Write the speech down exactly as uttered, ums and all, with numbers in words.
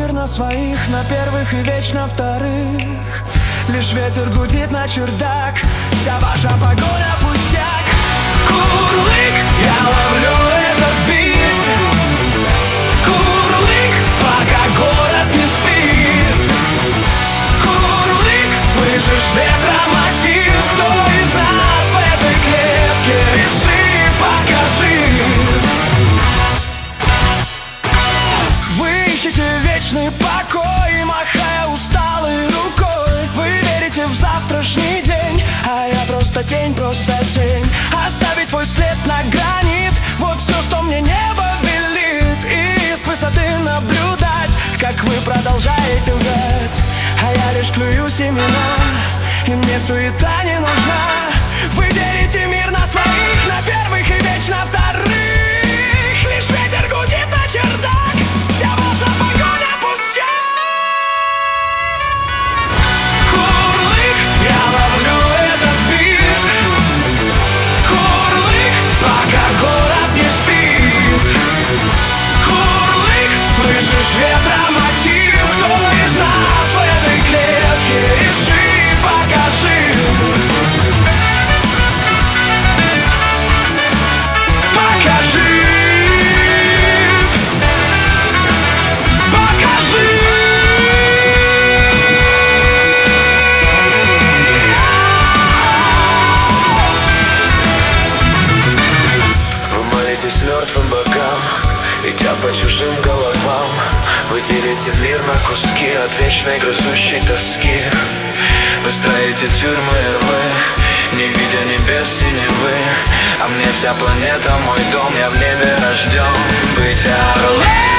мир на своих, на первых и вечно вторых. Лишь ветер гудит на чердак, вся ваша погоня пустяк. Курлык, я ловлю этот бит. Курлык, пока город не спит. Курлык, слышишь ветромотив? Кто из нас в этой клетке? Реши, покажи. Вы ищете вечный покой, махая усталой рукой. Вы верите в завтрашний день, а я просто тень, просто тень. Оставить свой след на гранит, вот все, что мне небо велит. И с высоты наблюдать, как вы продолжаете лгать. А я лишь клюю семена, и мне суета не нужна. Вы делите мир на своих, на первых и вечно вторых. Лишь ветер гудит на чердак, вся ваша погоня пустяк. Курлык, я ловлю этот бит. Курлык, пока город не спит. Курлык, слышишь ветромотив? Кто из нас в этой клетке? Реши, покажи. Покажи. Покажи. Вы молитесь мертвым богам, идя по чужим головам. Вы делите мир на куски от вечной грызущей тоски. Вы строите тюрьмы и рвы, не видя небес синевы. А мне вся планета мой дом, я в небе рожден быть орлом.